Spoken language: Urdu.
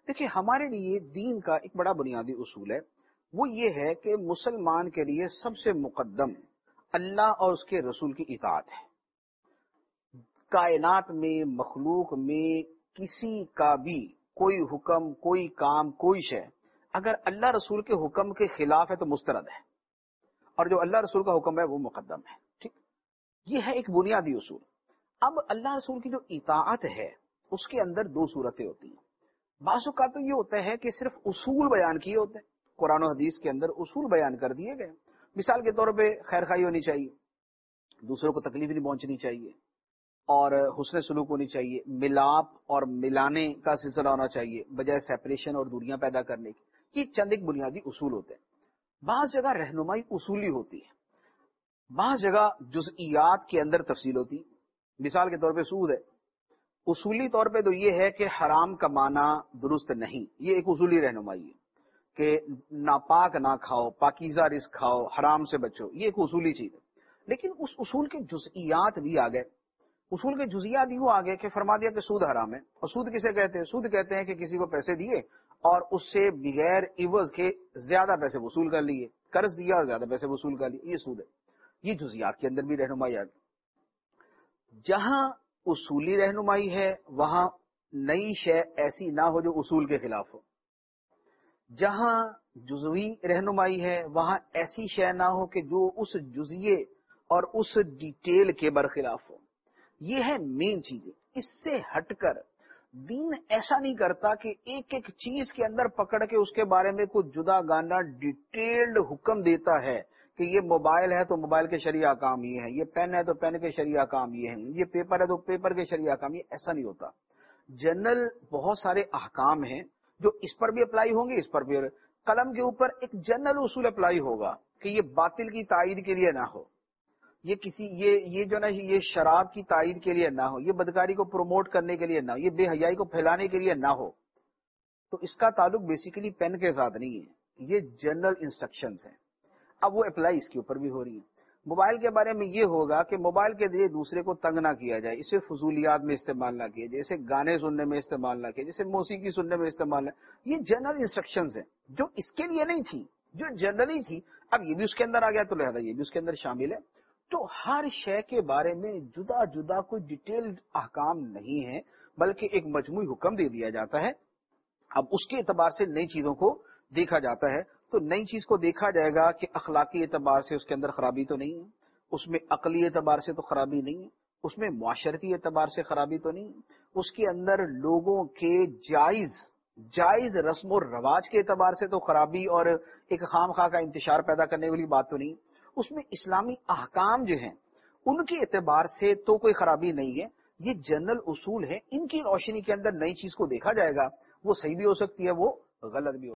دیکھیے ہمارے لیے دین کا ایک بڑا بنیادی اصول ہے، وہ یہ ہے کہ مسلمان کے لیے سب سے مقدم اللہ اور اس کے رسول کی اطاعت ہے۔ کائنات میں، مخلوق میں کسی کا بھی کوئی حکم، کوئی کام، کوئی شے اگر اللہ رسول کے حکم کے خلاف ہے تو مسترد ہے، اور جو اللہ رسول کا حکم ہے وہ مقدم ہے۔ ٹھیک، یہ ہے ایک بنیادی اصول۔ اب اللہ رسول کی جو اطاعت ہے اس کے اندر دو صورتیں ہوتی ہیں۔ بعض اوقات تو یہ ہوتا ہے کہ صرف اصول بیان کیے ہوتے ہیں، قرآن و حدیث کے اندر اصول بیان کر دیے گئے، مثال کے طور پہ خیر خائی ہونی چاہیے، دوسروں کو تکلیف نہیں پہنچنی چاہیے، اور حسن سلوک ہونی چاہیے، ملاپ اور ملانے کا سلسلہ ہونا چاہیے بجائے سیپریشن اور دوریاں پیدا کرنے کی۔ یہ چند ایک بنیادی اصول ہوتے ہیں۔ بعض جگہ رہنمائی اصولی ہوتی ہے، بعض جگہ جزئیات کے اندر تفصیل ہوتی ہے۔ مثال کے طور پہ سود ہے، اصولی طور پہ تو یہ ہے کہ حرام کمانا درست نہیں، یہ ایک اصولی رہنمائی ہے کہ ناپاک نہ کھاؤ، پاکیزہ رزق کھاؤ، حرام سے بچو، یہ ایک اصولی چیز ہے۔ لیکن اس اصول کے جزئیات بھی آ گئے، اصول کے جزئیات یوں آ گئے کہ فرما دیا کہ سود حرام ہے۔ اور سود کسے کہتے ہیں؟ سود کہتے ہیں کہ کسی کو پیسے دیے اور اس سے بغیر عوض کے زیادہ پیسے وصول کر لیے، قرض دیا اور زیادہ پیسے وصول کر لیے، یہ سود ہے۔ یہ جزئیات کے اندر بھی رہنمائی آ گئی۔ جہاں اصولی رہنمائی ہے وہاں نئی شے ایسی نہ ہو جو اصول کے خلاف ہو، جہاں جزوی رہنمائی ہے وہاں ایسی شے نہ ہو کہ جو اس جزیے اور اس ڈیٹیل کے برخلاف ہو۔ یہ ہے مین چیزیں۔ اس سے ہٹ کر دین ایسا نہیں کرتا کہ ایک ایک چیز کے اندر پکڑ کے اس کے بارے میں کچھ جدا گانا ڈیٹیلڈ حکم دیتا ہے کہ یہ موبائل ہے تو موبائل کے شرعی احکام یہ ہیں، یہ پین ہے تو پین کے شرعی احکام یہ ہیں، یہ پیپر ہے تو پیپر کے شرعی احکام، یہ ایسا نہیں ہوتا۔ جنرل بہت سارے احکام ہیں جو اس پر بھی اپلائی ہوں گے، اس پر بھی۔ قلم کے اوپر ایک جنرل اصول اپلائی ہوگا کہ یہ باطل کی تائید کے لیے نہ ہو، یہ کسی یہ جو نا یہ شراب کی تائید کے لیے نہ ہو، یہ بدکاری کو پروموٹ کرنے کے لیے نہ ہو، یہ بے حیائی کو پھیلانے کے لیے نہ ہو، تو اس کا تعلق بیسیکلی پین کے ساتھ نہیں ہے، یہ جنرل انسٹرکشنز ہیں۔ اب وہ اپلائی اس کے اوپر بھی ہو رہی ہے۔ موبائل کے بارے میں یہ ہوگا کہ موبائل کے ذریعے دوسرے کو تنگ نہ کیا جائے، اسے فضولیات میں استعمال نہ کیا جائے، جیسے گانے سننے میں استعمال نہ کیا جیسے موسیقی سننے میں استعمال نہ۔ یہ جنرل انسٹرکشنز ہیں جو اس کے لیے نہیں تھی، جو جنرلی تھی، اب یہ بھی اس کے اندر آ گیا تو لہذا یہ بھی اس کے اندر شامل ہے۔ تو ہر شے کے بارے میں جدا جدا کوئی ڈیٹیلڈ احکام نہیں ہے، بلکہ ایک مجموعی حکم دے دیا جاتا ہے۔ اب اس کے اعتبار سے نئی چیزوں کو دیکھا جاتا ہے، تو نئی چیز کو دیکھا جائے گا کہ اخلاقی اعتبار سے اس کے اندر خرابی تو نہیں ہے، اس میں عقلی اعتبار سے تو خرابی نہیں ہے، اس میں معاشرتی اعتبار سے خرابی تو نہیں ہے، اس کے اندر لوگوں کے جائز رسم و رواج کے اعتبار سے تو خرابی اور ایک خام خواہ کا انتشار پیدا کرنے والی بات تو نہیں، اس میں اسلامی احکام جو ہیں ان کے اعتبار سے تو کوئی خرابی نہیں ہے۔ یہ جنرل اصول ہیں، ان کی روشنی کے اندر نئی چیز کو دیکھا جائے گا، وہ صحیح بھی ہو سکتی ہے، وہ غلط بھی ہو